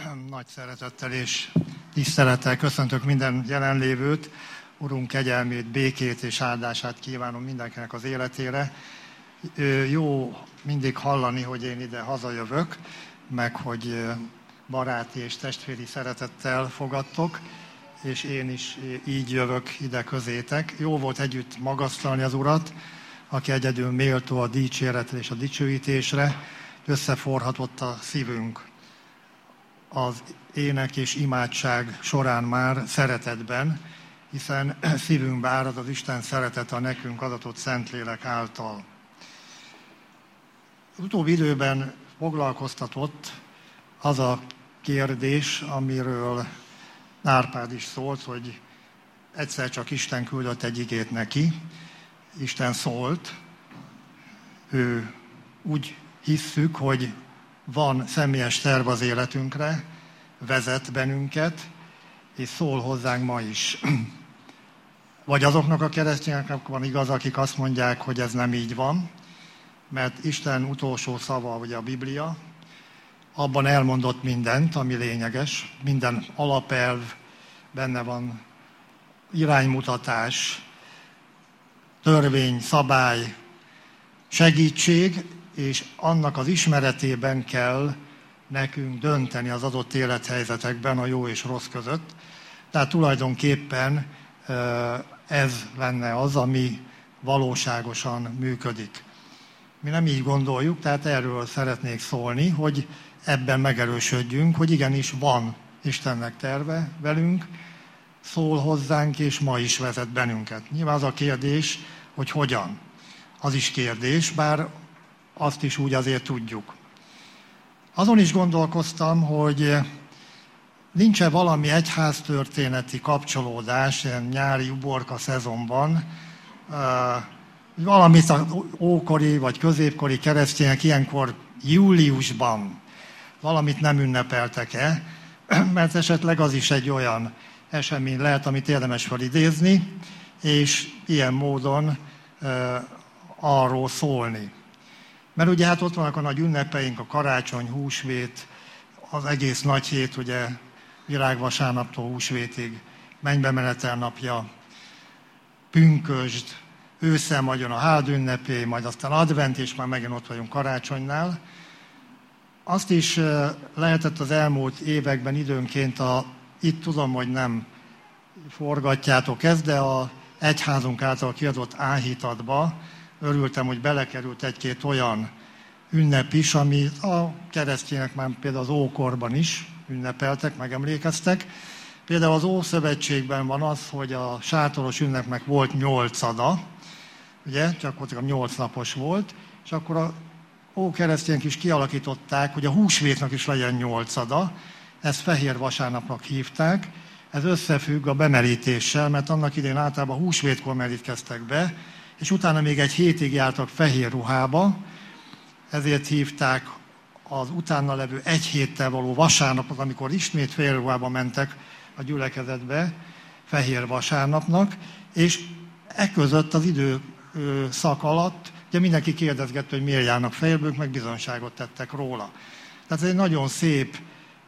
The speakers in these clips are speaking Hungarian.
Nagy szeretettel és tisztelettel köszöntök minden jelenlévőt. Urunk kegyelmét, békét és áldását kívánom mindenkinek az életére. Jó mindig hallani, hogy én ide hazajövök, meg hogy baráti és testvéri szeretettel fogadtok, és én is így jövök ide közétek. Jó volt együtt magasztalni az Urat, aki egyedül méltó a dicséretre és a dicsőítésre, összeforhatott a szívünk az ének és imádság során már szeretetben, hiszen szívünkbe árad az Isten szeretete a nekünk adatott Szentlélek által. Az utóbbi időben foglalkoztatott az a kérdés, amiről Árpád is szólt, hogy egyszer csak Isten küldött egy igét neki. Isten szólt, ő úgy hisszük, hogy van személyes terv az életünkre, vezet bennünket, és szól hozzánk ma is. Vagy azoknak a keresztényeknek van igaz, akik azt mondják, hogy ez nem így van, mert Isten utolsó szava, ugye a Biblia, abban elmondott mindent, ami lényeges, minden alapelv, benne van iránymutatás, törvény, szabály, segítség, és annak az ismeretében kell nekünk dönteni az adott élethelyzetekben a jó és rossz között. Tehát tulajdonképpen ez lenne az, ami valóságosan működik. Mi nem így gondoljuk, tehát erről szeretnék szólni, hogy ebben megerősödjünk, hogy igenis van Istennek terve velünk, szól hozzánk, és ma is vezet bennünket. Nyilván az a kérdés, hogy hogyan. Az is kérdés, bár azt is úgy azért tudjuk. Azon is gondolkoztam, hogy nincs-e valami egyháztörténeti kapcsolódás ilyen nyári uborka szezonban, valamit az ókori vagy középkori keresztények ilyenkor júliusban valamit nem ünnepeltek-e, mert esetleg az is egy olyan esemény lehet, amit érdemes felidézni, és ilyen módon arról szólni. Mert ugye hát ott vannak a nagy ünnepeink, a karácsony, húsvét, az egész nagy hét, ugye virágvasárnaptól húsvétig, mennybemenetel napja, pünkösd, ősszel majd jön a hád ünnepé, majd aztán advent, és már megint ott vagyunk karácsonynál. Azt is lehetett az elmúlt években időnként, itt tudom, hogy nem forgatjátok ezt, de az egyházunk által kiadott áhítatba örültem, hogy belekerült egy-két olyan ünnep is, amit a keresztények már például az ókorban is ünnepeltek, megemlékeztek. Például az Ószövetségben van az, hogy a sátoros ünnepnek volt 8. ugye, csak ott 8 napos volt, és akkor a ókeresztények is kialakították, hogy a húsvétnak is legyen 8. Ezt fehér vasárnapnak hívták. Ez összefügg a bemerítéssel, mert annak idején általában húsvétkor merítkeztek be, és utána még egy hétig jártak fehér ruhába, ezért hívták az utána levő egy héttel való vasárnapot, amikor ismét fehér ruhába mentek a gyülekezetbe, fehér vasárnapnak, és eközött az időszak alatt ugye mindenki kérdezgette, hogy miért járnak fehérből, meg bizonyságot tettek róla. Tehát ez egy nagyon szép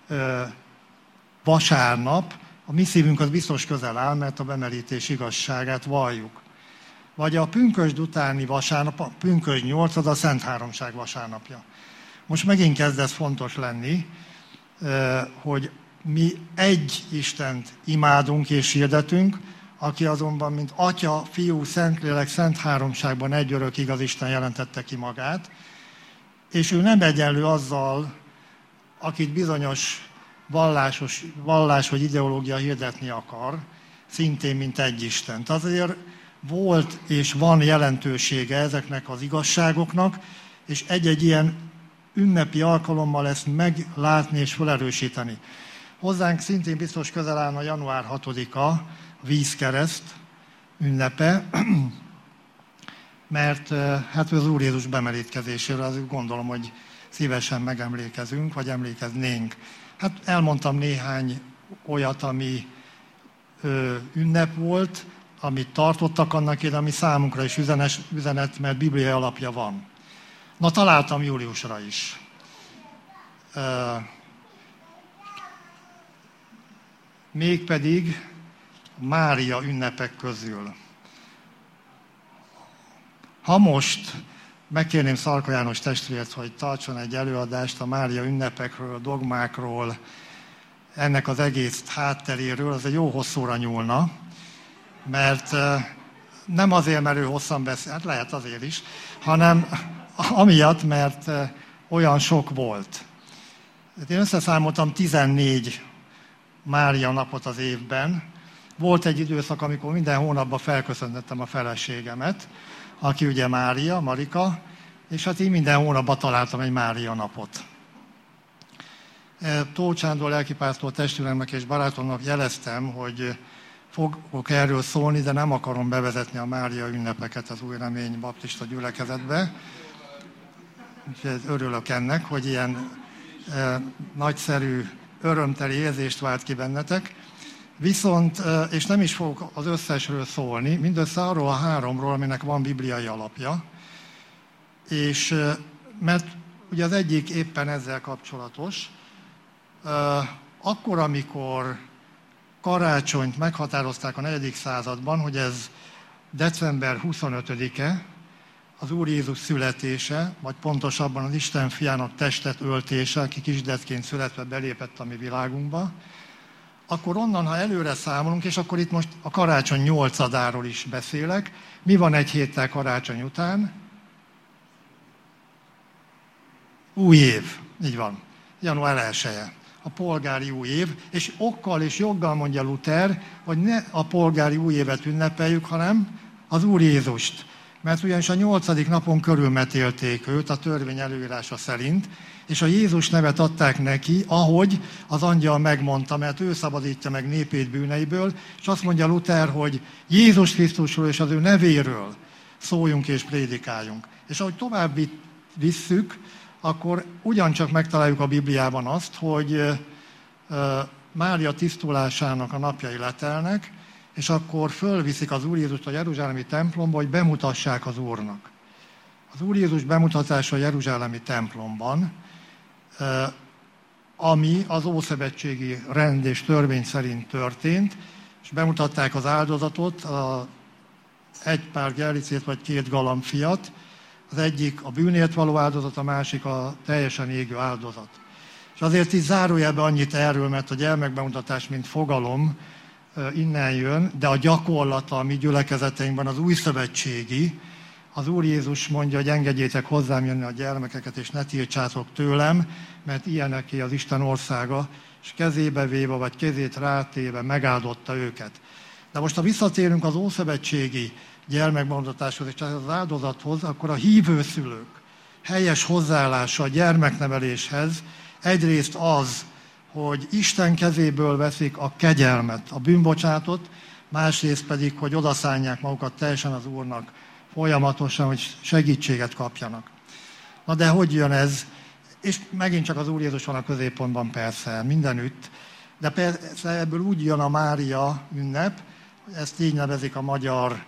vasárnap, a mi szívünk az biztos közel áll, mert a bemerítés igazságát valljuk. Vagy a pünkösd utáni vasárnap, a pünkösd 8, a Szent Háromság vasárnapja. Most megint kezd ez fontos lenni, hogy mi egy Istent imádunk és hirdetünk, aki azonban, mint Atya, Fiú, Szentlélek, Szent Háromságban egy örök igaz Isten jelentette ki magát, és ő nem egyenlő azzal, akit bizonyos vallás vagy ideológia hirdetni akar, szintén, mint egy Istent. Azért volt és van jelentősége ezeknek az igazságoknak, és egy-egy ilyen ünnepi alkalommal ezt meglátni és felerősíteni. Hozzánk szintén biztos közel állna január 6-a, vízkereszt ünnepe, mert hát az Úr Jézus bemerítkezésére azért gondolom, hogy szívesen megemlékezünk, vagy emlékeznénk. Hát elmondtam néhány olyat, ami ünnep volt, amit tartottak annak idején, ami számunkra is üzenet, mert bibliai alapja van. Na, találtam júliusra is. mégpedig Mária ünnepek közül. Ha most megkérném Szarka János testvért, hogy tartson egy előadást a Mária ünnepekről, dogmákról, ennek az egész hátteréről, az egy jó hosszúra nyúlna, mert nem azért, mert ő hosszan beszél, hát lehet azért is, hanem amiatt, mert olyan sok volt. Én összeszámoltam 14 Mária napot az évben. Volt egy időszak, amikor minden hónapban felköszöntettem a feleségemet, aki ugye Mária, Marika, és hát így minden hónapban találtam egy Mária napot. Tóth Sándor lelkipásztor testvéremnek és barátomnak jeleztem, hogy fogok erről szólni, de nem akarom bevezetni a Mária ünnepeket az Új Remény baptista gyülekezetbe. Úgyhogy örülök ennek, hogy ilyen nagyszerű, örömteli érzést vált ki bennetek. Viszont, és nem is fogok az összesről szólni, mindössze arról a 3-ról, aminek van bibliai alapja, és mert ugye az egyik éppen ezzel kapcsolatos. Akkor, amikor karácsonyt meghatározták a 4. században, hogy ez december 25-e, az Úr Jézus születése, vagy pontosabban az Isten fiának testet öltése, aki kisdetként születve belépett a mi világunkba, akkor onnan, ha előre számolunk, és akkor itt most a karácsony 8-adáról is beszélek, mi van egy héttel karácsony után? Új év, így van, január 1-e. A polgári új év, és okkal és joggal mondja Luther, hogy ne a polgári új évet ünnepeljük, hanem az Úr Jézust. Mert ugyanis a 8. napon körülmetélték őt a törvény előírása szerint, és a Jézus nevet adták neki, ahogy az angyal megmondta, mert ő szabadítja meg népét bűneiből, és azt mondja Luther, hogy Jézus Krisztusról és az ő nevéről szóljunk és prédikáljunk. És ahogy tovább visszük, akkor ugyancsak megtaláljuk a Bibliában azt, hogy Mária tisztulásának a napjai letelnek, és akkor fölviszik az Úr Jézust a jeruzsálemi templomba, hogy bemutassák az Úrnak. Az Úr Jézus bemutatása a jeruzsálemi templomban, ami az ószövetségi rend és törvény szerint történt, és bemutatták az áldozatot, egy pár gerlicét vagy 2 galambfiat, az egyik a bűnért való áldozat, a másik a teljesen égő áldozat. És azért így zárójelben annyit erről, mert a gyermekbemutatás, mint fogalom, innen jön, de a gyakorlata a mi gyülekezeteinkben az újszövetségi. Az Úr Jézus mondja, hogy engedjétek hozzám jönni a gyermekeket, és ne tiltsátok tőlem, mert ilyeneké az Isten országa, és kezébe véve, vagy kezét rátéve megáldotta őket. De most, ha visszatérünk az ószövetségi gyermekbemutatáshoz és az áldozathoz, akkor a hívő szülők helyes hozzáállása a gyermekneveléshez egyrészt az, hogy Isten kezéből veszik a kegyelmet, a bűnbocsátot, másrészt pedig, hogy odaszánják magukat teljesen az Úrnak folyamatosan, hogy segítséget kapjanak. Na de hogy jön ez? És megint csak az Úr Jézus van a középpontban persze, mindenütt, de persze ebből úgy jön a Mária ünnep, ezt így nevezik a magyar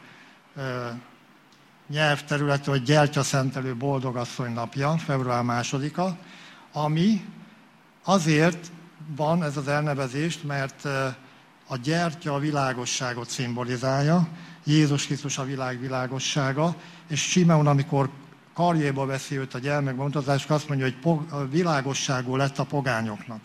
nyelvterületről, hogy gyertyaszentelő boldogasszony napja, február 2-a, ami azért van ez az elnevezést, mert a gyertya a világosságot szimbolizálja, Jézus Krisztus a világ világossága, és Simeon, amikor karjéba veszi őt a gyermekbemutatásra, azt mondja, hogy világosságú lett a pogányoknak.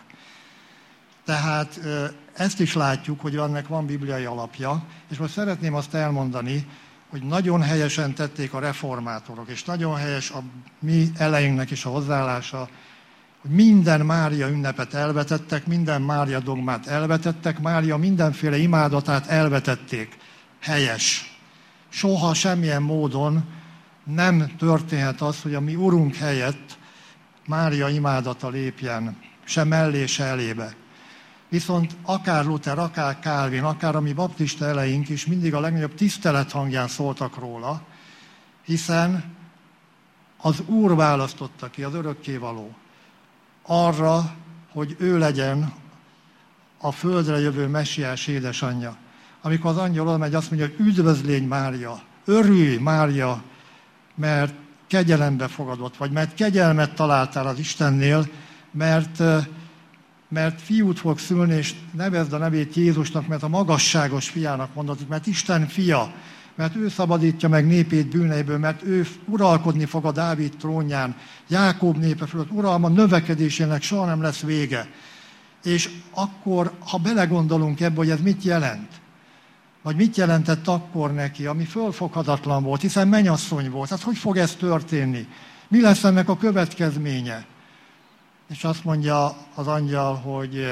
Tehát ezt is látjuk, hogy ennek van bibliai alapja, és most szeretném azt elmondani, hogy nagyon helyesen tették a reformátorok, és nagyon helyes a mi elejünknek is a hozzáállása, hogy minden Mária ünnepet elvetettek, minden Mária dogmát elvetettek, Mária mindenféle imádatát elvetették. Helyes. Soha semmilyen módon nem történhet az, hogy a mi Urunk helyett Mária imádata lépjen, se mellé, se elébe. Viszont akár Luther, akár Calvin, akár a mi baptista eleink is mindig a legnagyobb tisztelet hangján szóltak róla, hiszen az Úr választotta ki, az örökkévaló, arra, hogy ő legyen a földre jövő messiás édesanyja. Amikor az angyal oda megy, azt mondja, hogy üdvözlégy Mária, örülj Mária, mert kegyelembe fogadott vagy, mert kegyelmet találtál az Istennél, mert mert fiút fog szülni, és nevezd a nevét Jézusnak, mert a magasságos fiának mondatik, mert Isten fia, mert ő szabadítja meg népét bűneiből, mert ő uralkodni fog a Dávid trónján, Jákob népe fölött, uralma növekedésének soha nem lesz vége. És akkor, ha belegondolunk ebbe, hogy ez mit jelent, vagy mit jelentett akkor neki, ami fölfoghatatlan volt, hiszen mennyasszony volt, hát hogy fog ez történni? Mi lesz ennek a következménye? És azt mondja az angyal, hogy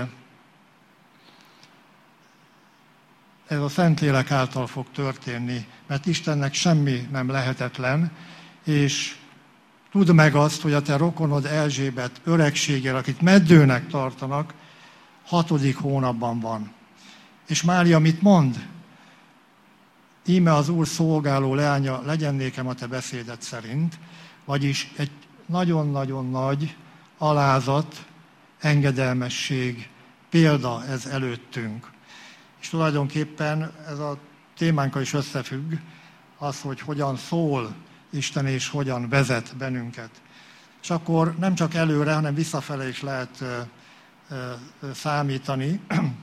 ez a Szentlélek által fog történni, mert Istennek semmi nem lehetetlen, és tudd meg azt, hogy a te rokonod Erzsébet öregséggel, akit meddőnek tartanak, 6. hónapban van. És Mária mit mond? Íme az Úr szolgáló leánya, legyen nékem a te beszédet szerint, vagyis egy nagyon-nagyon nagy alázat, engedelmesség, példa ez előttünk. És tulajdonképpen ez a témánkkal is összefügg, az, hogy hogyan szól Isten és hogyan vezet bennünket. És akkor nem csak előre, hanem visszafele is lehet számítani.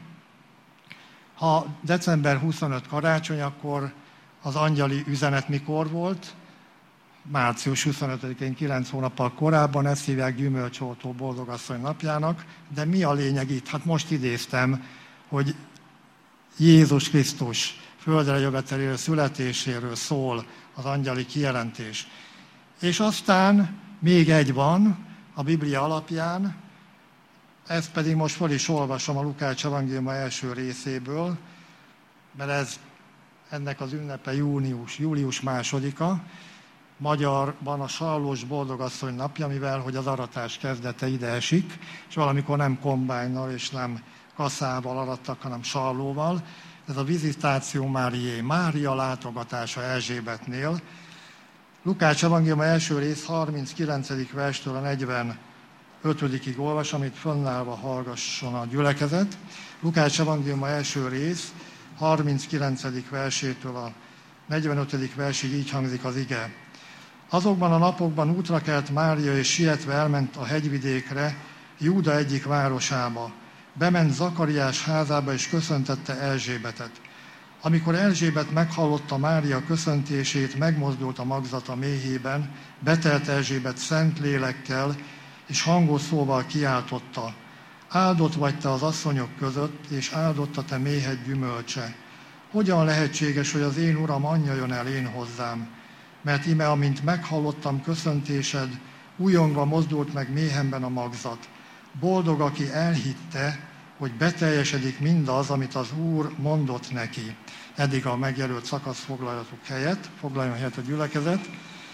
Ha december 25 karácsony, akkor az angyali üzenet mikor volt? Március 25-én, 9 hónappal korábban, ezt hívják gyümölcsoltó boldogasszony napjának, de mi a lényeg itt? Hát most idéztem, hogy Jézus Krisztus földre jöveteléről, születéséről szól az angyali kijelentés. És aztán még egy van a Biblia alapján, ezt pedig most fel is olvasom a Lukács evangéliuma első részéből, mert ennek az ünnepe július 2-a, magyarban a Sallós boldogasszony napja, mivel hogy az aratás kezdete ide esik, és valamikor nem kombájnnal és nem kaszával arattak, hanem sallóval. Ez a Visitáció Márié, Mária látogatása Erzsébetnél. Lukács evangéliuma első rész 39. verstől a 45-ig olvas, amit fönnállva hallgasson a gyülekezet. Lukács evangéliuma első rész 39. versétől a 45. versig így hangzik az ige. Azokban a napokban útra kelt Mária, és sietve elment a hegyvidékre, Júda egyik városába. Bement Zakariás házába, és köszöntette Erzsébetet. Amikor Erzsébet meghallotta Mária köszöntését, megmozdult a magzata méhében, betelt Erzsébet szent lélekkel, és hangos szóval kiáltotta: áldott vagy te az asszonyok között, és áldott a te méhed gyümölcse. Hogyan lehetséges, hogy az én uram anyja jön el én hozzám? Mert íme, amint meghallottam köszöntésed, újongva mozdult meg méhemben a magzat. Boldog, aki elhitte, hogy beteljesedik mindaz, amit az Úr mondott neki. Eddig a megjelölt szakasz foglaljon helyet a gyülekezet.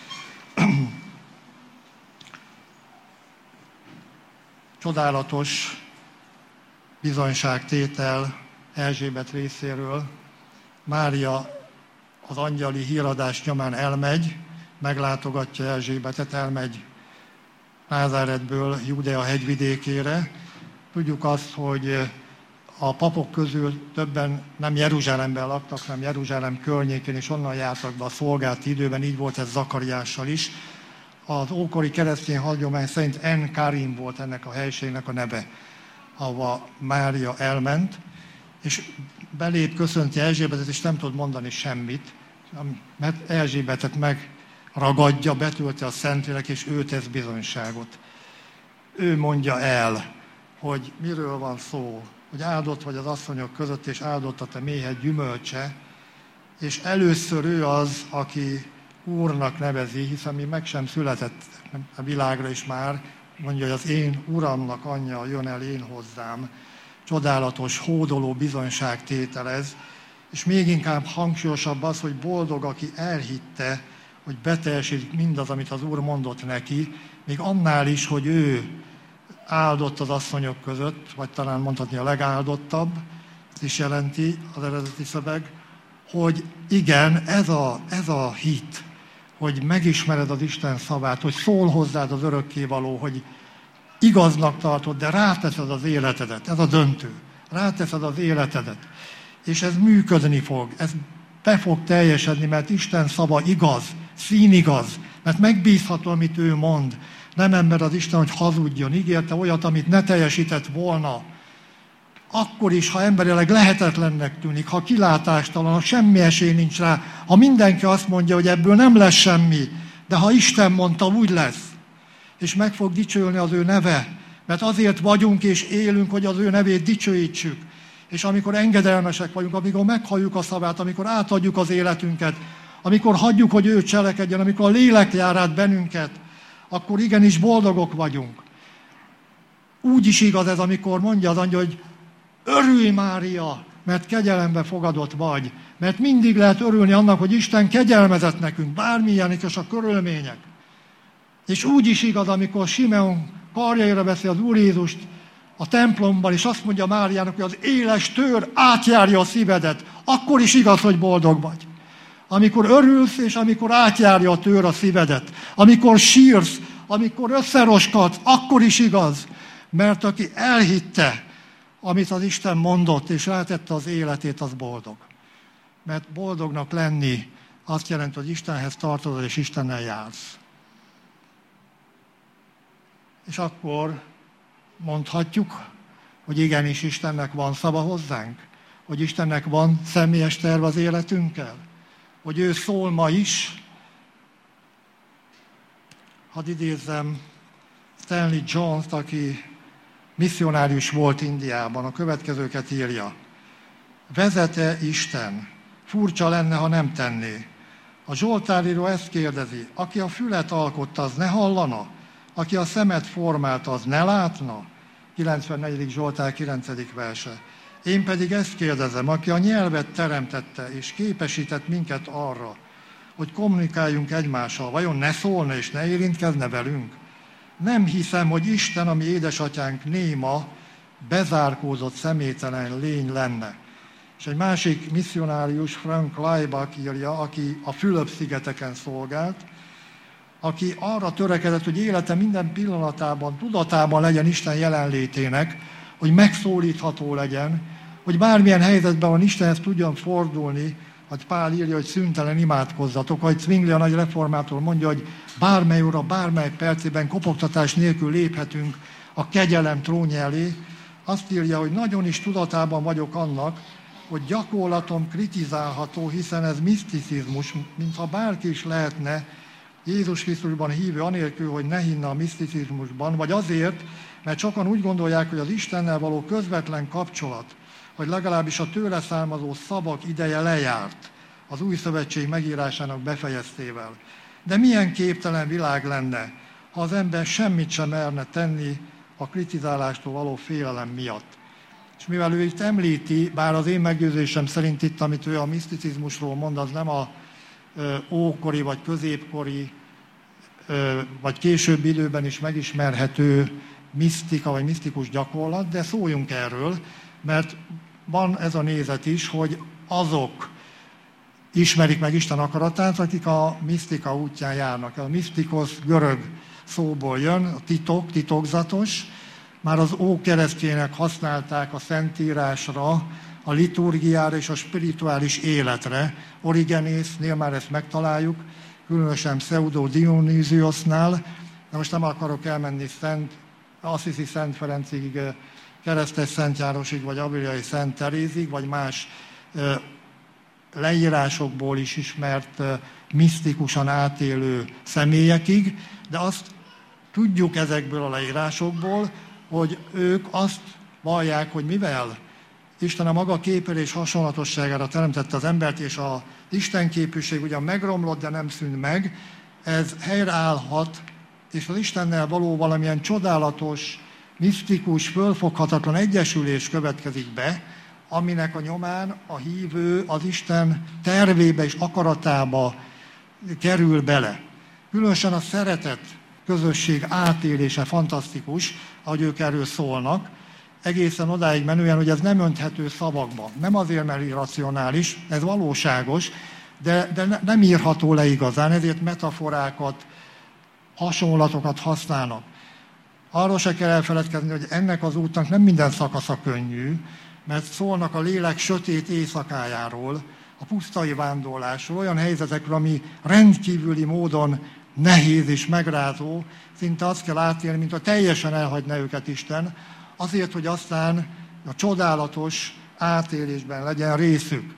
Csodálatos bizonyságtétel Erzsébet részéről. Mária az angyali híradás nyomán elmegy, meglátogatja Erzsébetet, elmegy Názáretből Júdea hegyvidékére. Tudjuk azt, hogy a papok közül többen nem Jeruzsálemben laktak, hanem Jeruzsálem környékén, és onnan jártak be a szolgálati időben, így volt ez Zakariással is. Az ókori keresztény hagyomány szerint En-Karim volt ennek a helységnek a neve, ahova Mária elment, és belép, köszönti Erzsébetet, és nem tud mondani semmit, mert Erzsébetet megragadja, betölti a Szentlélek, és ő tesz bizonyságot. Ő mondja el, hogy miről van szó, hogy áldott vagy az asszonyok között, és áldott a te méhed gyümölcse, és először ő az, aki Úrnak nevezi, hiszen még meg sem született a világra is már, mondja, hogy az én Uramnak anyja jön el én hozzám. Csodálatos, hódoló bizonyságtétel ez, és még inkább hangsúlyosabb az, hogy boldog, aki elhitte, hogy beteljesít mindaz, amit az Úr mondott neki, még annál is, hogy ő áldott az asszonyok között, vagy talán mondhatni a legáldottabb, ez is jelenti az eredeti szöveg, hogy igen, ez a hit, hogy megismered az Isten szavát, hogy szól hozzád az örökkévaló, hogy igaznak tartod, de ráteszed az életedet, ez a döntő, ráteszed az életedet, és ez működni fog, ez be fog teljesedni, mert Isten szava igaz, színigaz, mert megbízható, amit ő mond. nem ember az Isten, hogy hazudjon, ígérte olyat, amit ne teljesített volna. Akkor is, ha emberileg lehetetlennek tűnik, ha kilátástalan, ha semmi esély nincs rá, ha mindenki azt mondja, hogy ebből nem lesz semmi, de ha Isten mondta, úgy lesz. És meg fog dicsőlni az ő neve, mert azért vagyunk és élünk, hogy az ő nevét dicsőítsük. És amikor engedelmesek vagyunk, amikor meghalljuk a szavát, amikor átadjuk az életünket, amikor hagyjuk, hogy ő cselekedjen, amikor a lélek jár át bennünket, akkor igenis boldogok vagyunk. Úgy is igaz ez, amikor mondja az angyal, hogy örülj, Mária, mert kegyelembe fogadott vagy. Mert mindig lehet örülni annak, hogy Isten kegyelmezett nekünk, bármilyenek is a körülmények. És úgy is igaz, amikor Simeon karjaira veszi az Úr Jézust a templomban, és azt mondja Máriának, hogy az éles tőr átjárja a szívedet, akkor is igaz, hogy boldog vagy. Amikor örülsz, és amikor átjárja a tőr a szívedet, amikor sírsz, amikor összeroskadsz, akkor is igaz, mert aki elhitte, amit az Isten mondott, és rátette az életét, az boldog. Mert boldognak lenni azt jelenti, hogy Istenhez tartozol, és Istennel jársz. És akkor mondhatjuk, hogy igenis Istennek van szava hozzánk, hogy Istennek van személyes terv az életünkkel, hogy ő szól ma is. Hadd idézzem Stanley Jones-t, aki misszionárius volt Indiában, a következőket írja. Vezet-e Isten? Furcsa lenne, ha nem tenné. A Zsoltáríró ezt kérdezi, aki a fület alkotta, az ne hallana? Aki a szemet formálta, az ne látna? 94. Zsoltár 9. verse. Én pedig ezt kérdezem, aki a nyelvet teremtette, és képesített minket arra, hogy kommunikáljunk egymással, vajon ne szólna és ne érintkezne velünk? Nem hiszem, hogy Isten, ami édesatyánk néma, bezárkózott személytelen lény lenne. És egy másik misszionárius, Frank Laibach írja, aki a Fülöp-szigeteken szolgált, aki arra törekedett, hogy élete minden pillanatában, tudatában legyen Isten jelenlétének, hogy megszólítható legyen, hogy bármilyen helyzetben van Istenhez tudjon fordulni, hogy Pál írja, hogy szüntelen imádkozzatok, ahogy Zwingli a nagy reformátor mondja, hogy bármely óra, bármely percében kopogtatás nélkül léphetünk a kegyelem trónja elé. Azt írja, hogy nagyon is tudatában vagyok annak, hogy gyakorlatom kritizálható, hiszen ez miszticizmus, mintha bárki is lehetne Jézus Krisztusban hívő, anélkül, hogy ne hinne a miszticizmusban, vagy azért, mert sokan úgy gondolják, hogy az Istennel való közvetlen kapcsolat, vagy legalábbis a tőle származó szavak ideje lejárt az új szövetség megírásának befejeztével. De milyen képtelen világ lenne, ha az ember semmit sem merne tenni a kritizálástól való félelem miatt. És mivel ő itt említi, bár az én meggyőzésem szerint itt, amit ő a miszticizmusról mond, az nem a ókori, vagy középkori, vagy későbbi időben is megismerhető misztika, vagy misztikus gyakorlat, de szóljunk erről, mert van ez a nézet is, hogy azok ismerik meg Isten akaratát, akik a misztika útján járnak. A misztikos görög szóból jön, a titok, titokzatos. Már az ókeresztjének használták a szentírásra, a liturgiára és a spirituális életre. Origenésznél már ezt megtaláljuk, különösen Pseudo Dionysiosnál. De most nem akarok elmenni Assisi Szent Ferencig, Keresztes Szent Járosig, vagy Aviliai Szent Terézig, vagy más leírásokból is ismert misztikusan átélő személyekig, de azt tudjuk ezekből a leírásokból, hogy ők azt vallják, hogy mivel Isten a maga képére és hasonlatosságára teremtette az embert, és az Isten képűség ugyan megromlott, de nem szűnt meg, ez helyreállhat, és az Istennel való valamilyen csodálatos, misztikus, fölfoghatatlan egyesülés következik be, aminek a nyomán a hívő az Isten tervébe és akaratába kerül bele. Különösen a szeretet közösség átélése fantasztikus, ahogy ők erről szólnak, egészen odáig menően, hogy ez nem önthető szavakba. Nem azért, mert irracionális, ez valóságos, de nem írható le igazán, ezért metaforákat, hasonlatokat használnak. Arról se kell elfeledkezni, hogy ennek az útnak nem minden szakasza könnyű, mert szólnak a lélek sötét éjszakájáról, a pusztai vándorlásról, olyan helyzetekről, ami rendkívüli módon nehéz és megrázó, szinte azt kell átélni, mint ha teljesen elhagyna őket Isten, azért, hogy aztán a csodálatos átélésben legyen részük.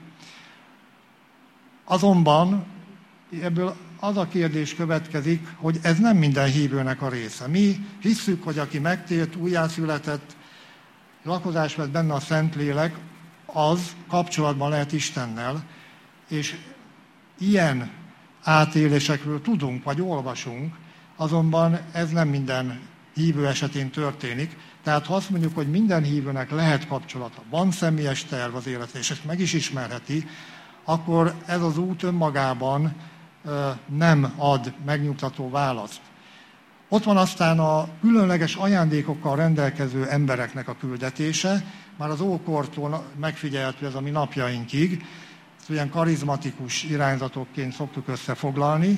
Azonban ebből az a kérdés következik, hogy ez nem minden hívőnek a része. Mi hisszük, hogy aki megtért, újjászületett, lakozás vett benne a Szentlélek, az kapcsolatban lehet Istennel, és ilyen átélésekről tudunk, vagy olvasunk, azonban ez nem minden hívő esetén történik. Tehát ha azt mondjuk, hogy minden hívőnek lehet kapcsolata, van személyes terv az életre, és ezt meg is ismerheti, akkor ez az út önmagában nem ad megnyugtató választ. Ott van aztán a különleges ajándékokkal rendelkező embereknek a küldetése, már az ókortól megfigyelhető ez a mi napjainkig, ezt olyan karizmatikus irányzatokként szoktuk összefoglalni.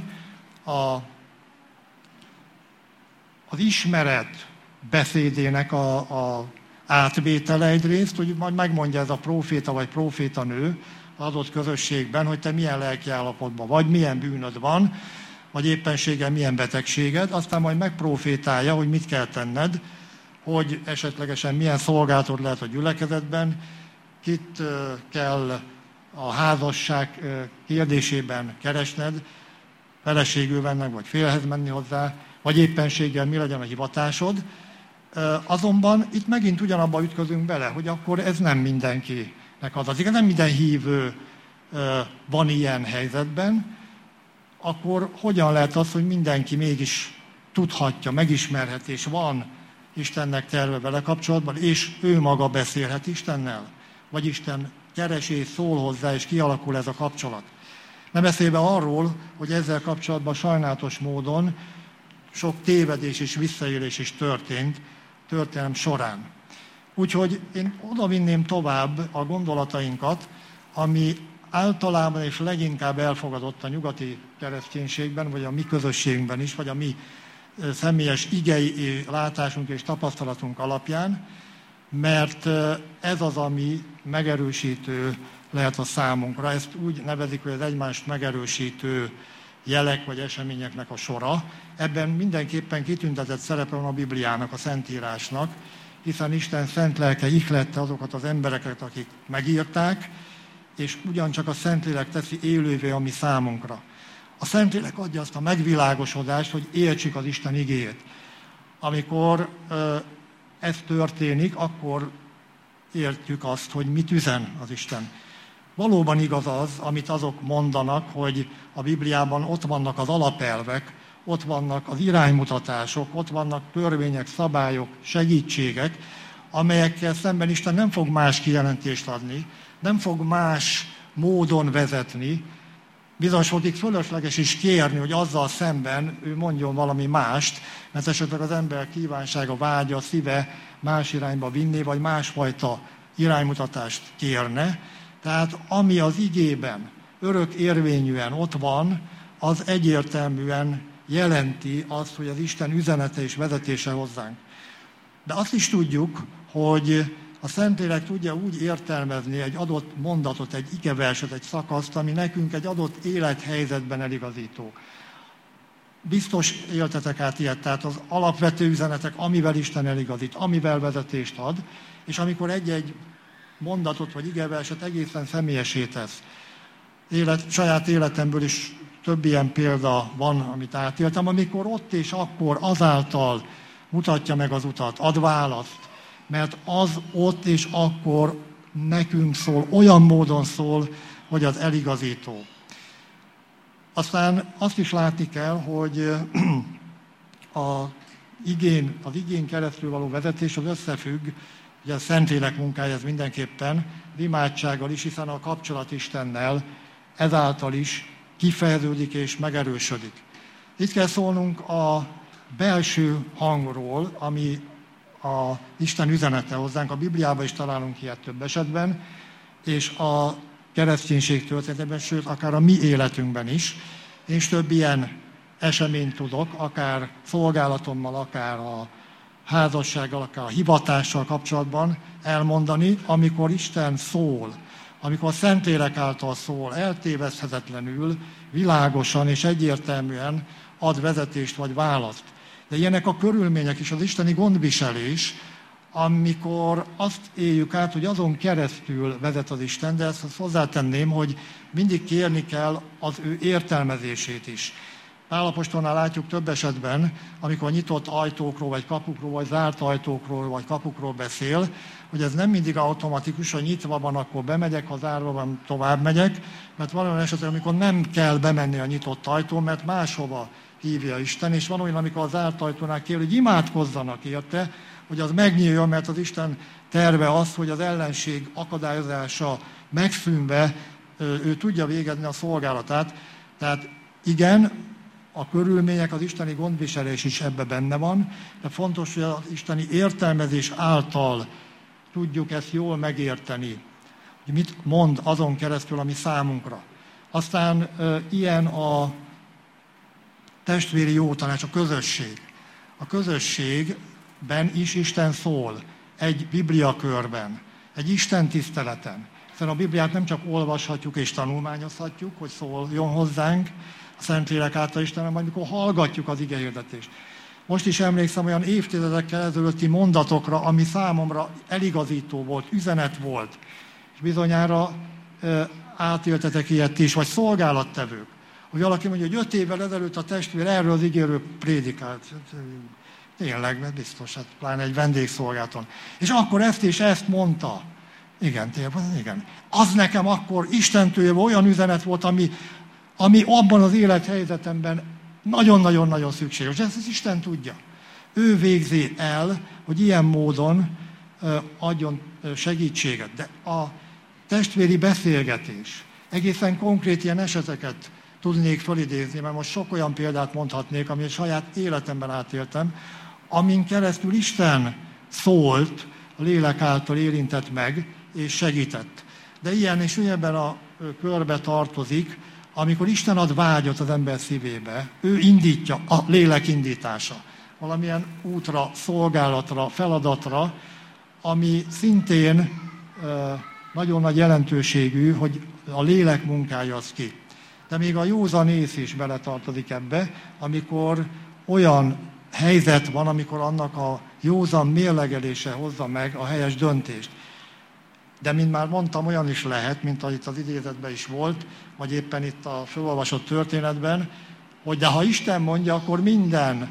Az ismeret beszédének a átvétele egyrészt, hogy majd megmondja ez a próféta vagy prófétanő az adott közösségben, hogy te milyen lelkiállapotban vagy, milyen bűnöd van, vagy éppenséggel milyen betegséged, aztán majd megprófétálja, hogy mit kell tenned, hogy esetlegesen milyen szolgálatod lehet a gyülekezetben, kit kell a házasság kérdésében keresned, feleségül vennek, vagy félhez menni hozzá, vagy éppenséggel mi legyen a hivatásod. Azonban itt megint ugyanabba ütközünk bele, hogy akkor ez nem mindenkinek adatik, nem minden hívő van ilyen helyzetben, akkor hogyan lehet az, hogy mindenki mégis tudhatja, megismerhet, és van Istennek terve vele kapcsolatban, és ő maga beszélhet Istennel? Vagy Isten keres és szól hozzá, és kialakul ez a kapcsolat. Nem beszélve arról, hogy ezzel kapcsolatban sajnálatos módon sok tévedés és visszaélés is történt történelem során. Úgyhogy én oda vinném tovább a gondolatainkat, ami általában és leginkább elfogadott a nyugati kereszténységben, vagy a mi közösségünkben is, vagy a mi személyes igei látásunk és tapasztalatunk alapján, mert ez az, ami megerősítő lehet a számunkra. Ezt úgy nevezik, hogy az egymást megerősítő jelek vagy eseményeknek a sora. Ebben mindenképpen kitüntetett szerepe van a Bibliának, a Szentírásnak, hiszen Isten szent lelke ihlette azokat az embereket, akik megírták, és ugyancsak a Szentlélek teszi élővé a mi számunkra. A Szentlélek adja azt a megvilágosodást, hogy értsük az Isten igéjét. Amikor ez történik, akkor értjük azt, hogy mit üzen az Isten. Valóban igaz az, amit azok mondanak, hogy a Bibliában ott vannak az alapelvek, ott vannak az iránymutatások, ott vannak törvények, szabályok, segítségek, amelyekkel szemben Isten nem fog más kijelentést adni, nem fog más módon vezetni, bizonyos voltig fölösleges is kérni, hogy azzal szemben ő mondjon valami mást, mert esetleg az ember kívánsága, vágya, szíve más irányba vinné, vagy másfajta iránymutatást kérne. Tehát ami az igében örök érvényűen ott van, az egyértelműen jelenti azt, hogy az Isten üzenete és vezetése hozzánk. De azt is tudjuk, hogy a Szentlélek tudja úgy értelmezni egy adott mondatot, egy igeverset, egy szakaszt, ami nekünk egy adott élethelyzetben eligazító. Biztos éltetek át ilyet, tehát az alapvető üzenetek, amivel Isten eligazít, amivel vezetést ad, és amikor egy-egy mondatot vagy igeverset egészen személyesé tesz. Saját életemből is több ilyen példa van, amit átéltem, amikor ott és akkor azáltal mutatja meg az utat, ad választ, mert az ott és akkor nekünk szól, olyan módon szól, hogy az eligazító. Aztán azt is látni kell, hogy az igén keresztül való vezetés az összefügg, ugye a Szentlélek munkája ez mindenképpen, imádsággal is, hiszen a kapcsolat Istennel ezáltal is kifejeződik és megerősödik. Itt kell szólnunk a belső hangról, ami a Isten üzenete hozzánk. A Bibliában is találunk ilyet több esetben, és a kereszténység történetében, sőt, akár a mi életünkben is. Én is több ilyen eseményt tudok, akár szolgálatommal, akár a házassággal, akár a hivatással kapcsolatban elmondani, amikor Isten szól, amikor a Szentlélek által szól, eltévezhetetlenül, világosan és egyértelműen ad vezetést vagy választ. De ilyenek a körülmények és az isteni gondviselés, amikor azt éljük át, hogy azon keresztül vezet az Isten, de ezt hozzátenném, hogy mindig kérni kell az ő értelmezését is. Pál apostolnál látjuk több esetben, amikor nyitott ajtókról, vagy kapukról, vagy zárt ajtókról, vagy kapukról beszél, hogy ez nem mindig automatikus, hogy nyitva van, akkor bemegyek, ha zárva van, tovább megyek, mert van olyan esetben, amikor nem kell bemenni a nyitott ajtón, mert máshova hívja Isten, és van olyan, amikor a zárt ajtónál kér, hogy imádkozzanak érte, hogy az megnyíljon, mert az Isten terve az, hogy az ellenség akadályozása megszűnve ő tudja végezni a szolgálatát. Tehát igen, a körülmények, az isteni gondviselés is ebbe benne van, de fontos, hogy az isteni értelmezés által tudjuk ezt jól megérteni, hogy mit mond azon keresztül, ami számunkra. Aztán ilyen a testvéri jó tanács, a közösség. A közösségben is Isten szól, egy bibliakörben, egy Isten tiszteleten. Hiszen a Bibliát nem csak olvashatjuk és tanulmányozhatjuk, hogy szóljon hozzánk a Szentlélek által Istenem, majd mikor hallgatjuk az igehirdetést. Most is emlékszem olyan évtizedekkel ezelőtti mondatokra, ami számomra eligazító volt, üzenet volt. És bizonyára átéltetek ilyet is, vagy szolgálattevők. Hogy valaki mondja, hogy 5 évvel ezelőtt a testvér erről az ígéről prédikált. Tényleg, mert biztos, hát pláne egy vendégszolgálaton. És akkor ezt és ezt mondta. Igen, igen. Az nekem akkor Istentől olyan üzenet volt, ami abban az élethelyzetemben nagyon-nagyon-nagyon szükséges. Ezt az Isten tudja. Ő végzi el, hogy ilyen módon adjon segítséget. De a testvéri beszélgetés, egészen konkrét ilyen eseteket tudnék felidézni, mert most sok olyan példát mondhatnék, amit saját életemben átéltem, amin keresztül Isten szólt, a lélek által érintett meg, és segített. De ilyen és ugyanebben a körbe tartozik, amikor Isten ad vágyat az ember szívébe, ő indítja, a lélek indítása. Valamilyen útra, szolgálatra, feladatra, ami szintén nagyon nagy jelentőségű, hogy a lélek munkája az ki. De még a józan ész is beletartozik ebbe, amikor olyan helyzet van, amikor annak a józan mérlegelése hozza meg a helyes döntést. De mint már mondtam, olyan is lehet, mint ahogy itt az idézetben is volt, vagy éppen itt a felolvasott történetben, hogy de ha Isten mondja, akkor minden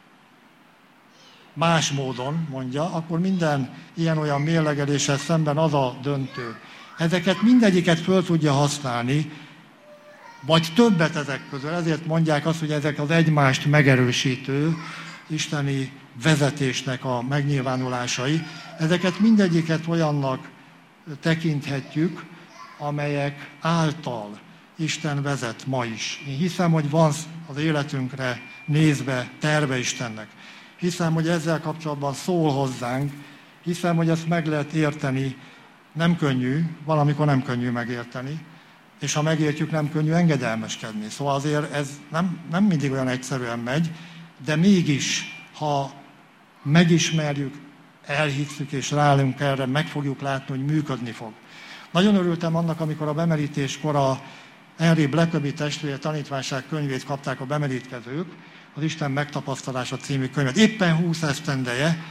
más módon mondja, akkor minden ilyen-olyan mérlegeléssel szemben az a döntő. Ezeket mindegyiket föl tudja használni, vagy többet ezek közül. Ezért mondják azt, hogy ezek az egymást megerősítő isteni vezetésnek a megnyilvánulásai. Ezeket mindegyiket olyannak tekinthetjük, amelyek által Isten vezet ma is. Én hiszem, hogy van az életünkre nézve terve Istennek. Hiszem, hogy ezzel kapcsolatban szól hozzánk, hiszem, hogy ezt meg lehet érteni. Nem könnyű, valamikor nem könnyű megérteni, és ha megértjük, nem könnyű engedelmeskedni. Szóval azért ez nem mindig olyan egyszerűen megy, de mégis, ha megismerjük, elhisszük és ráállunk erre, meg fogjuk látni, hogy működni fog. Nagyon örültem annak, amikor a bemerítéskor a Henry Blackaby testvér tanítványság könyvét kapták a bemerítkezők, az Isten megtapasztalása című könyvet. Éppen 20 esztendeje,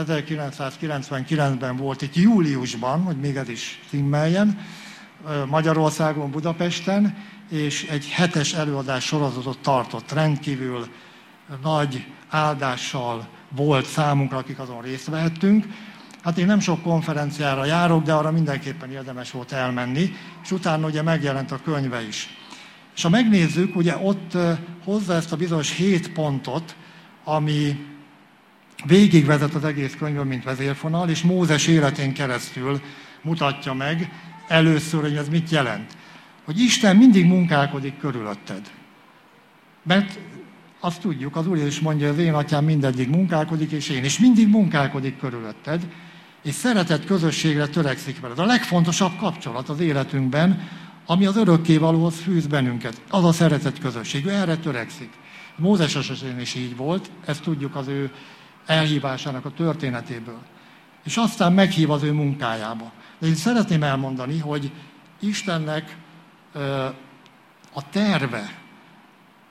1999-ben volt itt júliusban, hogy még ez is címmeljen, Magyarországon, Budapesten, és egy 7-es előadás sorozatot tartott. Rendkívül nagy áldással volt számunkra, akik azon részt vehettünk. Hát én nem sok konferenciára járok, de arra mindenképpen érdemes volt elmenni, és utána ugye megjelent a könyve is. És ha megnézzük, ugye ott hozza ezt a bizonyos 7 pontot, ami végigvezet az egész könyvön, mint vezérfonal, és Mózes életén keresztül mutatja meg először, hogy ez mit jelent. Hogy Isten mindig munkálkodik körülötted. Mert azt tudjuk, az Úr is mondja, hogy az én atyám mindeddig munkálkodik, és én is mindig munkálkodik körülötted, és szeretett közösségre törekszik veled. A legfontosabb kapcsolat az életünkben, ami az örökkévalóhoz fűz bennünket. Az a szeretett közösség, ő erre törekszik. Mózes esetén is így volt, ezt tudjuk az ő elhívásának a történetéből. És aztán meghív az ő munkájába. De én szeretném elmondani, hogy Istennek a terve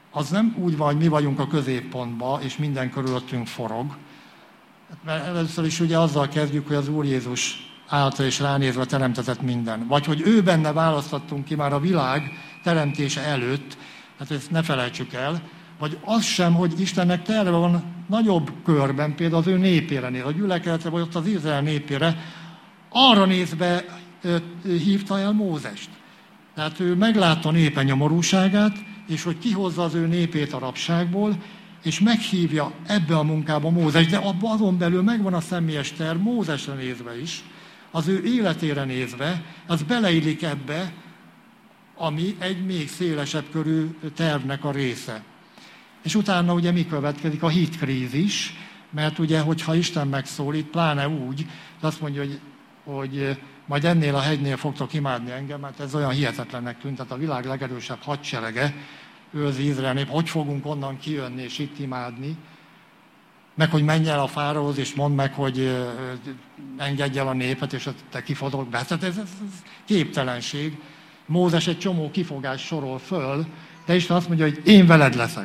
az nem úgy van, hogy mi vagyunk a középpontban, és minden körülöttünk forog. Mert először is ugye azzal kezdjük, hogy az Úr Jézus által és ránézve teremtetett minden. Vagy hogy ő benne választottunk ki már a világ teremtése előtt, hát ezt ne felejtsük el, vagy az sem, hogy Istennek terve van nagyobb körben, például az ő népére néz, a gyülekezetre, vagy ott az Izrael népére, arra nézve hívta el Mózest. Tehát ő meglátta a népe nyomorúságát, és hogy kihozza az ő népét a rabságból, és meghívja ebbe a munkába Mózes, de azon belül megvan a személyes terv Mózesre nézve is, az ő életére nézve, az beleillik ebbe, ami egy még szélesebb körű tervnek a része. És utána ugye mi következik? A hitkrízis, mert ugye, hogyha Isten megszólít, pláne úgy, azt mondja, hogy majd ennél a hegynél fogtok imádni engem, mert ez olyan hihetetlennek tűnt, tehát a világ legerősebb hadserege őrzi Izrael nép, hogy fogunk onnan kijönni és itt imádni, meg hogy menj el a fáraóhoz, és mondd meg, hogy engedj el a népet, és te kifogod be. Tehát ez képtelenség. Mózes egy csomó kifogást sorol föl, de Isten azt mondja, hogy én veled leszek.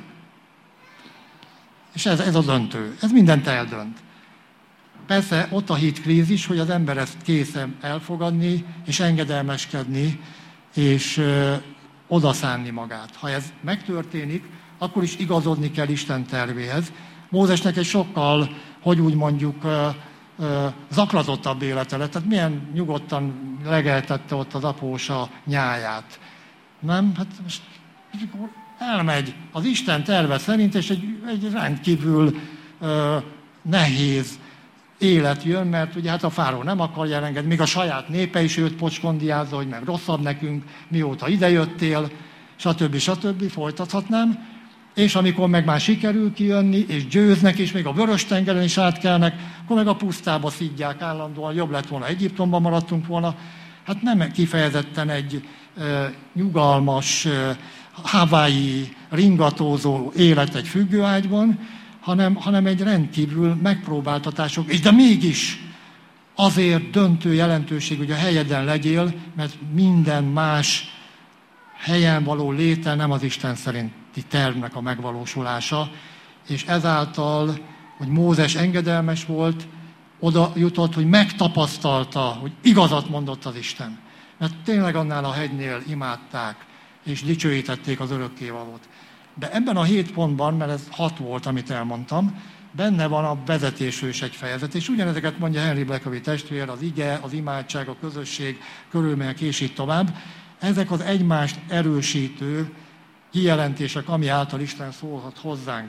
És ez a döntő. Ez mindent eldönt. Persze ott a hitkrízis, hogy az ember ezt készen elfogadni, és engedelmeskedni, és odaszánni magát. Ha ez megtörténik, akkor is igazodni kell Isten tervéhez. Mózesnek egy sokkal, hogy úgy mondjuk, zaklatottabb élete lett. Tehát milyen nyugodtan legeltette ott az apósa nyáját. Nem? Hát most elmegy az Isten terve szerint, és egy rendkívül nehéz élet jön, mert ugye hát a fáraó nem akarja elengedni, még a saját népe is őt pocskondiázza, hogy meg rosszabb nekünk, mióta idejöttél, stb. Folytathatnám. És amikor meg már sikerül kijönni, és győznek, és még a Vörös-tengeren is átkelnek, akkor meg a pusztába szidják állandóan, jobb lett volna, Egyiptomban maradtunk volna. Hát nem kifejezetten egy nyugalmas, Hawaii ringatózó élet egy függőágyban, hanem egy rendkívül megpróbáltatások, és de mégis azért döntő jelentőség, hogy a helyeden legyél, mert minden más helyen való léte nem az Isten szerinti tervnek a megvalósulása, és ezáltal, hogy Mózes engedelmes volt, oda jutott, hogy megtapasztalta, hogy igazat mondott az Isten. Mert tényleg annál a hegynél imádták, és dicsőítették az örökkévalót. De ebben a 7 pontban, mert ez 6 volt, amit elmondtam, benne van a vezetésről is egy fejezet, és ugyanezeket mondja Henry Blackaby testvér, az ige, az imádság, a közösség, körülmények és így tovább. Ezek az egymást erősítő kijelentések, ami által Isten szólhat hozzánk.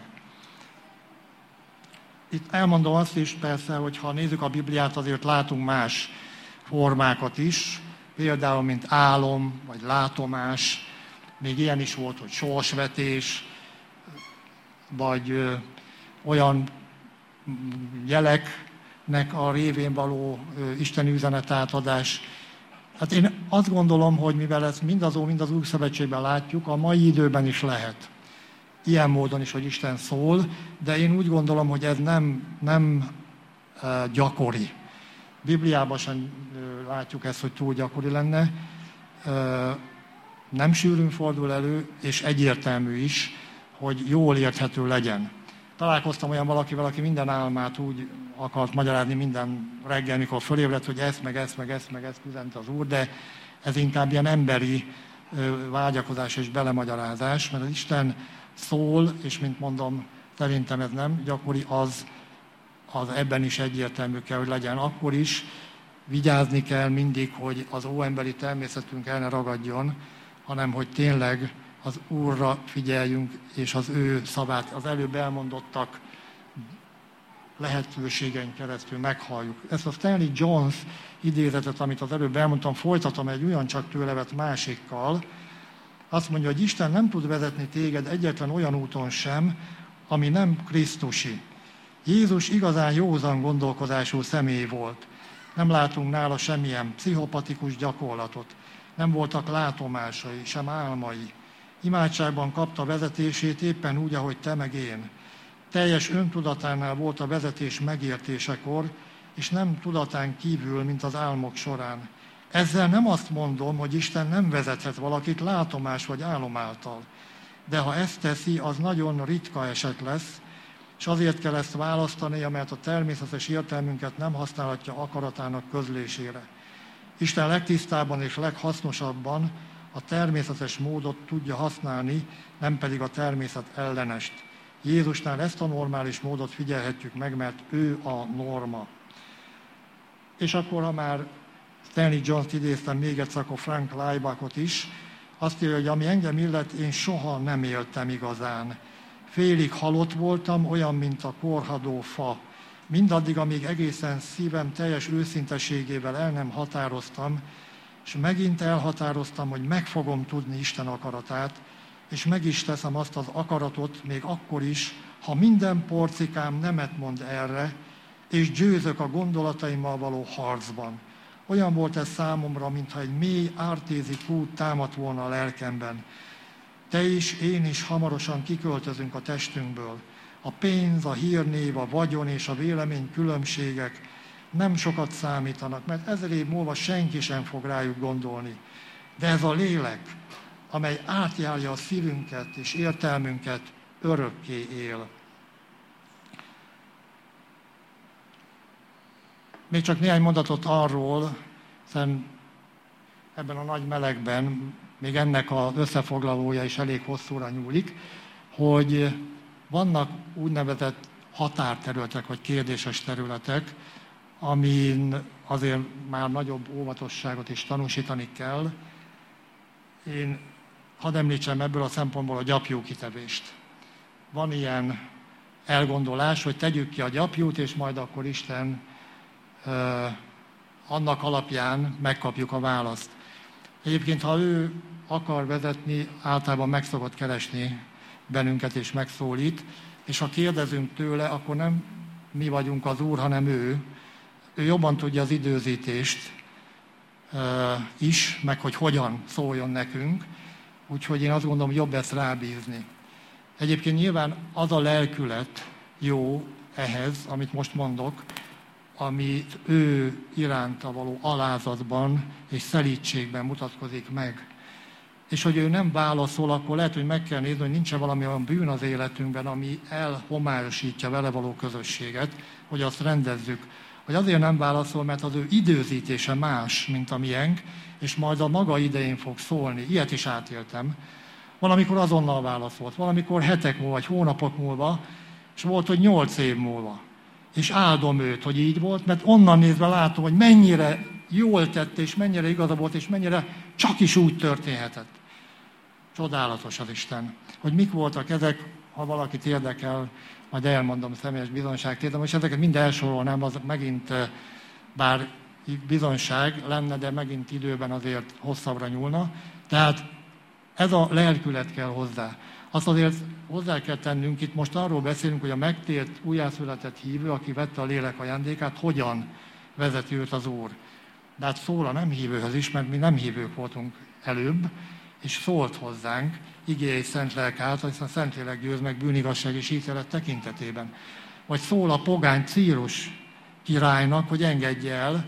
Itt elmondom azt is persze, hogy ha nézzük a Bibliát, azért látunk más formákat is, például mint álom, vagy látomás, még ilyen is volt, hogy sorsvetés, vagy olyan jeleknek a révén való isteni üzenet átadás. Hát én azt gondolom, hogy mivel ezt mind az Új Szövetségben látjuk, a mai időben is lehet. Ilyen módon is, hogy Isten szól, de én úgy gondolom, hogy ez nem gyakori. Bibliában sem látjuk ezt, hogy túl gyakori lenne. Nem sűrűn fordul elő, és egyértelmű is, hogy jól érthető legyen. Találkoztam olyan valakivel, aki minden álmát úgy akart magyarázni minden reggel, mikor fölébredt, hogy ezt üzent az Úr, de ez inkább ilyen emberi vágyakozás és belemagyarázás, mert az Isten szól, és mint mondom, szerintem ez nem gyakori, az ebben is egyértelmű kell, hogy legyen. Akkor is vigyázni kell mindig, hogy az óemberi természetünk el ne ragadjon, hanem hogy tényleg az Úrra figyeljünk, és az ő szavát, az előbb elmondottak lehetőségein keresztül meghalljuk. Ezt a Stanley Jones idézetet, amit az előbb elmondtam, folytatom egy ugyancsak tőle vett másikkal. Azt mondja, hogy Isten nem tud vezetni téged egyetlen olyan úton sem, ami nem krisztusi. Jézus igazán józan gondolkodású személy volt. Nem látunk nála semmilyen pszichopatikus gyakorlatot. Nem voltak látomásai, sem álmai. Imádságban kapta vezetését éppen úgy, ahogy te meg én. Teljes öntudatánál volt a vezetés megértésekor, és nem tudatán kívül, mint az álmok során. Ezzel nem azt mondom, hogy Isten nem vezethet valakit látomás vagy álom által. de ha ezt teszi, az nagyon ritka eset lesz, és azért kell ezt választania, mert a természetes értelmünket nem használhatja akaratának közlésére. Isten legtisztábban és leghasznosabban a természetes módot tudja használni, nem pedig a természet ellenest. Jézusnál ezt a normális módot figyelhetjük meg, mert ő a norma. És akkor, ha már Stanley Jones-t idéztem még egyszer, akkor Frank Laibachot is, azt írja, hogy ami engem illet, én soha nem éltem igazán. Félig halott voltam, olyan, mint a korhadó fa. Mindaddig, amíg egészen szívem teljes őszinteségével el nem határoztam, és megint elhatároztam, hogy meg fogom tudni Isten akaratát, és meg is teszem azt az akaratot, még akkor is, ha minden porcikám nemet mond erre, és győzök a gondolataimmal való harcban. Olyan volt ez számomra, mintha egy mély ártézi kút támadt volna a lelkemben. Te is, én is hamarosan kiköltözünk a testünkből. A pénz, a hírnév, a vagyon és a vélemény különbségek nem sokat számítanak, mert 1000 év múlva senki sem fog rájuk gondolni. De ez a lélek, amely átjárja a szívünket és értelmünket, örökké él. Még csak néhány mondatot arról, hiszen ebben a nagy melegben még ennek az összefoglalója is elég hosszúra nyúlik, hogy vannak úgynevezett határterületek, vagy kérdéses területek, amin azért már nagyobb óvatosságot is tanúsítani kell. Én hadd említsem ebből a szempontból a gyapjúkitevést. Van ilyen elgondolás, hogy tegyük ki a gyapjút, és majd akkor Isten annak alapján megkapjuk a választ. Egyébként, ha ő akar vezetni, általában meg szokott keresni bennünket és megszólít, és ha kérdezünk tőle, akkor nem mi vagyunk az Úr, hanem ő. Ő jobban tudja az időzítést is, meg hogy hogyan szóljon nekünk, úgyhogy én azt gondolom, jobb ezt rábízni. Egyébként nyilván az a lelkület jó ehhez, amit most mondok, amit ő iránta való alázatban és szelídségben mutatkozik meg. És hogy ő nem válaszol, akkor lehet, hogy meg kell nézni, hogy nincs valami olyan bűn az életünkben, ami elhomályosítja vele való közösséget, hogy azt rendezzük. Hogy azért nem válaszol, mert az ő időzítése más, mint a miénk, és majd a maga idején fog szólni. Ilyet is átéltem. Valamikor azonnal válaszolt, valamikor hetek múlva, vagy hónapok múlva, és volt, hogy 8 év múlva. És áldom őt, hogy így volt, mert onnan nézve látom, hogy mennyire jól tette, és mennyire igaza volt, és mennyire csak is úgy történhetett. Csodálatos az Isten. Hogy mik voltak ezek, ha valakit érdekel, majd elmondom személyes bizonyságtételem, és ezeket mind elsorolnám, az megint, bár bizonyság lenne, de megint időben azért hosszabbra nyúlna. Tehát ez a lelkület kell hozzá. Azt azért hozzá kell tennünk, itt most arról beszélünk, hogy a megtért, újjászületett hívő, aki vette a lélek ajándékát, hogyan vezeti őt az Úr. De hát szól a nem hívőhöz is, mert mi nem hívők voltunk előbb, és szólt hozzánk igény szent lelk által, hiszen a Szentlélek győz meg bűnigazság és ítélet tekintetében. Vagy szól a pogány Círus királynak, hogy engedje el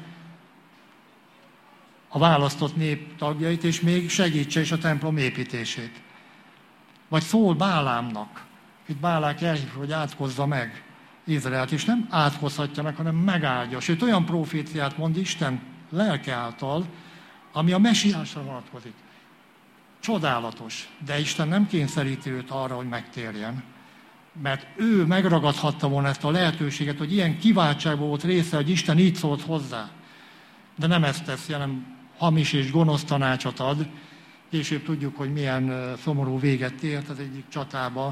a választott nép tagjait, és még segítse is a templom építését. Vagy szól Bálámnak, itt Bálák elhív, hogy átkozza meg Izraelt, és nem átkozhatja meg, hanem megáldja. Sőt, olyan proféciát mond Isten lelke által, ami a mesiásra vonatkozik. Csodálatos, de Isten nem kényszeríti őt arra, hogy megtérjen. Mert ő megragadhatta volna ezt a lehetőséget, hogy ilyen kiváltságban volt része, hogy Isten így szólt hozzá. De nem ezt teszi, hanem hamis és gonosz tanácsot ad. Később tudjuk, hogy milyen szomorú véget ért, az egyik csatába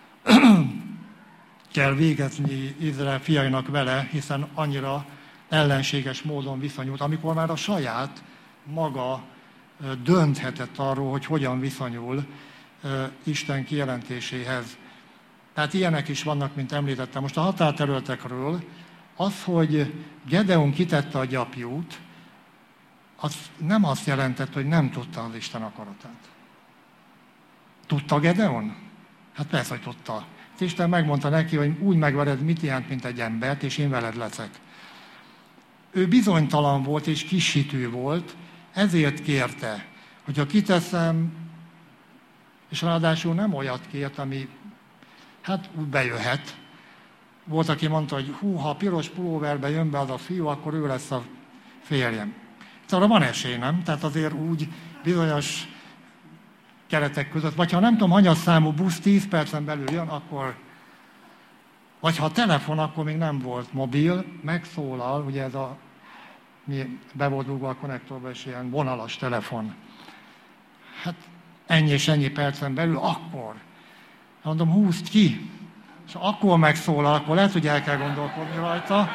kell végezni Izrael fiainak vele, hiszen annyira ellenséges módon viszonyult, amikor már a saját maga dönthetett arról, hogy hogyan viszonyul Isten kijelentéséhez. Tehát ilyenek is vannak, mint említettem. Most a határterületekről az, hogy Gedeon kitette a gyapjút, az nem azt jelentett, hogy nem tudta az Isten akaratát. Tudta Gedeon? Hát persze, hogy tudta. Isten megmondta neki, hogy úgy megvered Midiánt, mint egy embert, és én veled leszek. Ő bizonytalan volt és kishitű volt, ezért kérte, hogyha kiteszem És ráadásul nem olyat kért, ami hát úgy bejöhet. Volt, aki mondta, hogy ha a piros pulóverbe jön be az a fiú, akkor ő lesz a férjem. Szóval van esély, nem? Tehát azért úgy bizonyos keretek között, vagy ha nem tudom, hanyas számú busz 10 percen belül jön, akkor, vagy ha a telefon, akkor még nem volt mobil, megszólal, ugye ez a, be volt dugva a konnektorba, és ilyen vonalas telefon. Hát ennyi és ennyi percen belül, akkor. Mondom, húzd ki. És akkor megszólal, akkor lehet, hogy el kell gondolkodni rajta.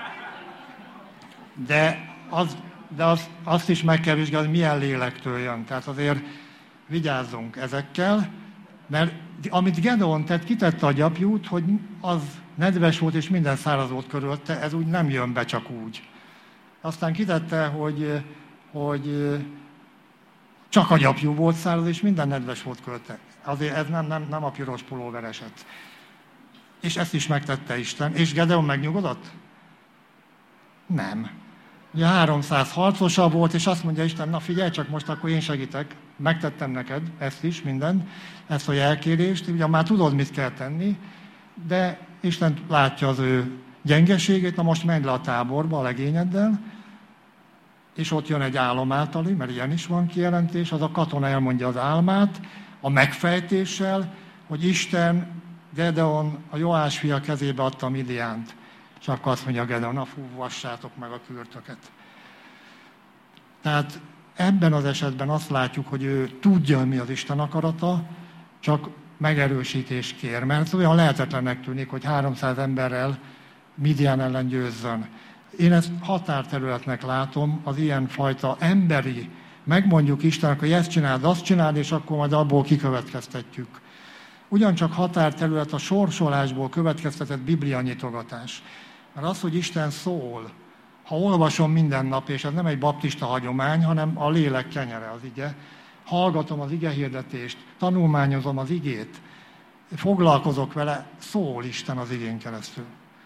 De azt is meg kell vizsgálni, hogy milyen lélektől jön. Tehát azért vigyázzunk ezekkel, mert amit Gedeon tett, kitette a gyapjút, hogy az nedves volt és minden száraz volt körülötte, ez úgy nem jön be csak úgy. Aztán kitette, hogy csak a gyapjú volt száraz, és minden nedves volt körülötte. Azért ez nem a piros pulóver eset. És ezt is megtette Isten. És Gedeon megnyugodott? Nem. Ugye 300 harcosa volt, és azt mondja Isten, na figyelj csak, most akkor én segítek, megtettem neked ezt is, mindent, ezt a jelkérést, ugye már tudod, mit kell tenni, de Isten látja az ő gyengeségét, na most menj le a táborba a legényeddel, és ott jön egy álom általi, mert ilyen is van kijelentés, az a katona elmondja az álmát, a megfejtéssel, hogy Isten Gedeon a Joás fia kezébe adta a Midiánt. Csak azt mondja Gedeon, na fúvassátok meg a kürtöket. Tehát ebben az esetben azt látjuk, hogy ő tudja, mi az Isten akarata, csak megerősítést kér. Mert olyan lehetetlennek tűnik, hogy 300 emberrel Midian ellen győzzön. Én ezt határterületnek látom, az ilyenfajta emberi, megmondjuk Istennek, hogy ezt csináld, azt csináld, és akkor majd abból kikövetkeztetjük. Ugyancsak határterület a sorsolásból következtetett Biblia nyitogatás. Mert az, hogy Isten szól, ha olvasom minden nap, és ez nem egy baptista hagyomány, hanem a lélek kenyere az ige, hallgatom az igehirdetést, tanulmányozom az igét, foglalkozok vele, szól Isten az igén keresztül.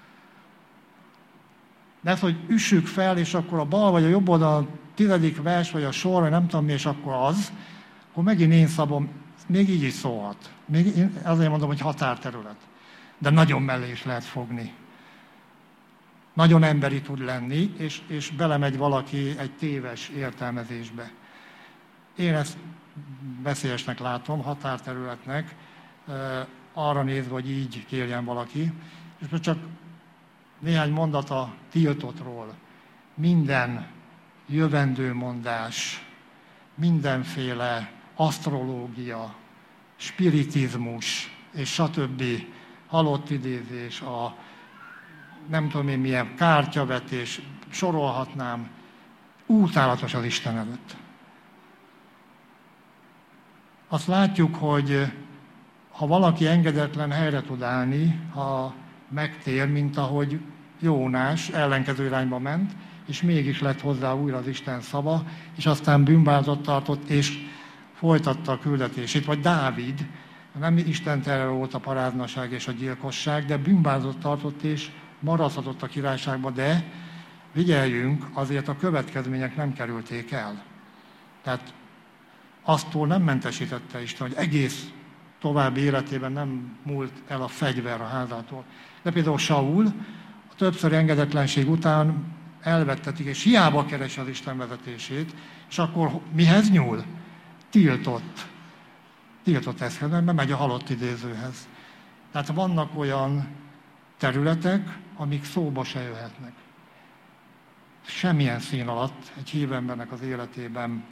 De ez, hogy üssük fel, és akkor a bal vagy a jobb oldal a 10. vers, vagy a sor, vagy nem tudom mi, és akkor az, akkor megint én szabom, még így is szólhat. Még én azért mondom, hogy határterület. De nagyon mellé is lehet fogni. Nagyon emberi tud lenni, és belemegy valaki egy téves értelmezésbe. Én ezt veszélyesnek látom, határterületnek, arra nézve, hogy így kérjen valaki. És most csak néhány mondat a tiltottról. Minden jövendőmondás, mindenféle asztrológia, spiritizmus, és stb. Halott idézés, a nem tudom én milyen kártyavetés, sorolhatnám, utálatos az Isten előtt. Azt látjuk, hogy ha valaki engedetlen, helyre tud állni, ha megtér, mint ahogy Jónás ellenkező irányba ment, és mégis lett hozzá újra az Isten szava, és aztán bűnbánatot tartott, és folytatta a küldetését. Vagy Dávid, nem Isten terre volt a paráznaság és a gyilkosság, de bűnbánatot tartott, és maradhatott a királyságba, de figyeljünk, azért a következmények nem kerülték el. Tehát aztól nem mentesítette Isten, hogy egész további életében nem múlt el a fegyver a házától. De például Saul a többször engedetlenség után elvettetik, és hiába keresi az Isten vezetését, és akkor mihez nyúl? Tiltott eszhez, mert megy a halott idézőhez. Tehát vannak olyan területek, amik szóba se jöhetnek. Semmilyen szín alatt egy hívő embernek az életében.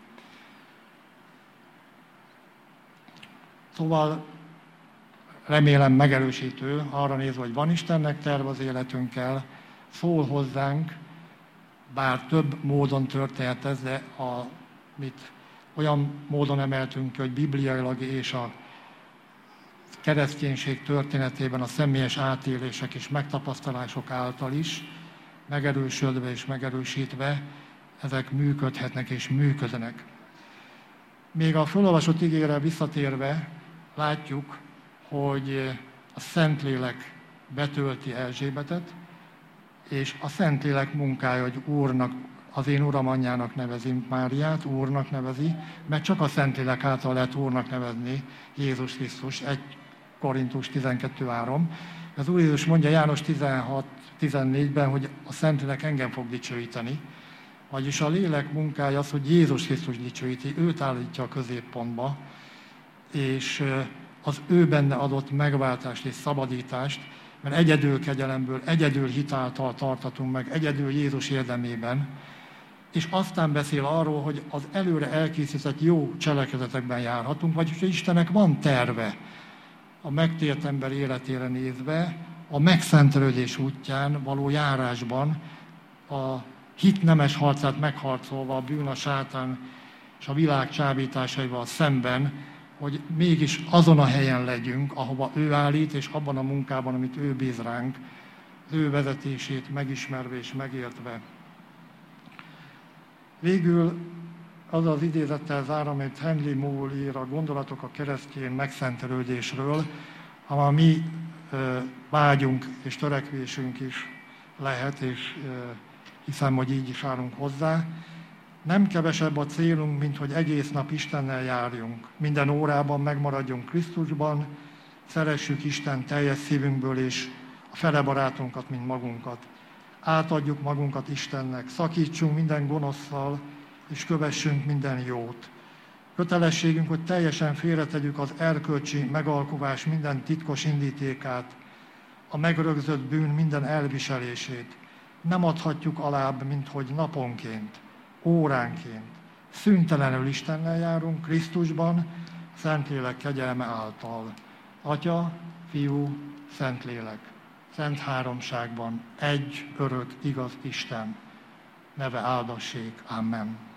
Szóval remélem megerősítő, arra nézve, hogy van Istennek terve az életünkkel, szól hozzánk, bár több módon történhet ez, de amit olyan módon emeltünk ki, hogy bibliailag és a kereszténység történetében a személyes átélések és megtapasztalások által is, megerősödve és megerősítve, ezek működhetnek és működnek. Még a felolvasott igére visszatérve látjuk, hogy a Szentlélek betölti Erzsébetet, és a Szentlélek munkája, hogy Úrnak az én Uram anyjának nevezi Máriát, Úrnak nevezi, mert csak a Szentlélek által lehet Úrnak nevezni Jézus Krisztus, 1 Korintus 12.3. Az Úr Jézus mondja János 16.14-ben, hogy a Szentlélek engem fog dicsőíteni, vagyis a lélek munkája az, hogy Jézus Krisztus dicsőíti, őt állítja a középpontba, és az ő benne adott megváltást és szabadítást, mert egyedül kegyelemből, egyedül hitáltal tartatunk meg, egyedül Jézus érdemében, és aztán beszél arról, hogy az előre elkészített jó cselekedetekben járhatunk, vagyis hogy Istennek van terve a megtért ember életére nézve, a megszentelődés útján való járásban, a hit nemes harcát megharcolva a bűn, a sátán és a világ csábításaival szemben, hogy mégis azon a helyen legyünk, ahova ő állít, és abban a munkában, amit ő bíz ránk, az ő vezetését megismerve és megértve. Végül az az idézettel zárom, amit Henry Moore ír a Gondolatok a keresztény megszentelődésről, a mi vágyunk és törekvésünk is lehet, és hiszem, hogy így is állunk hozzá. Nem kevesebb a célunk, mint hogy egész nap Istennel járjunk. Minden órában megmaradjunk Krisztusban, szeressük Isten teljes szívünkből, és a fele barátunkat, mint magunkat. Átadjuk magunkat Istennek, szakítsunk minden gonoszszal, és kövessünk minden jót. Kötelességünk, hogy teljesen félretegyük az erkölcsi megalkuvás minden titkos indítékát, a megrögzött bűn minden elviselését. Nem adhatjuk alább, mint hogy naponként, óránként, szüntelenül Istennel járunk Krisztusban, Szentlélek kegyelme által. Atya, Fiú, Szentlélek, Szent Háromságban egy örök igaz Isten neve áldassék. Amen.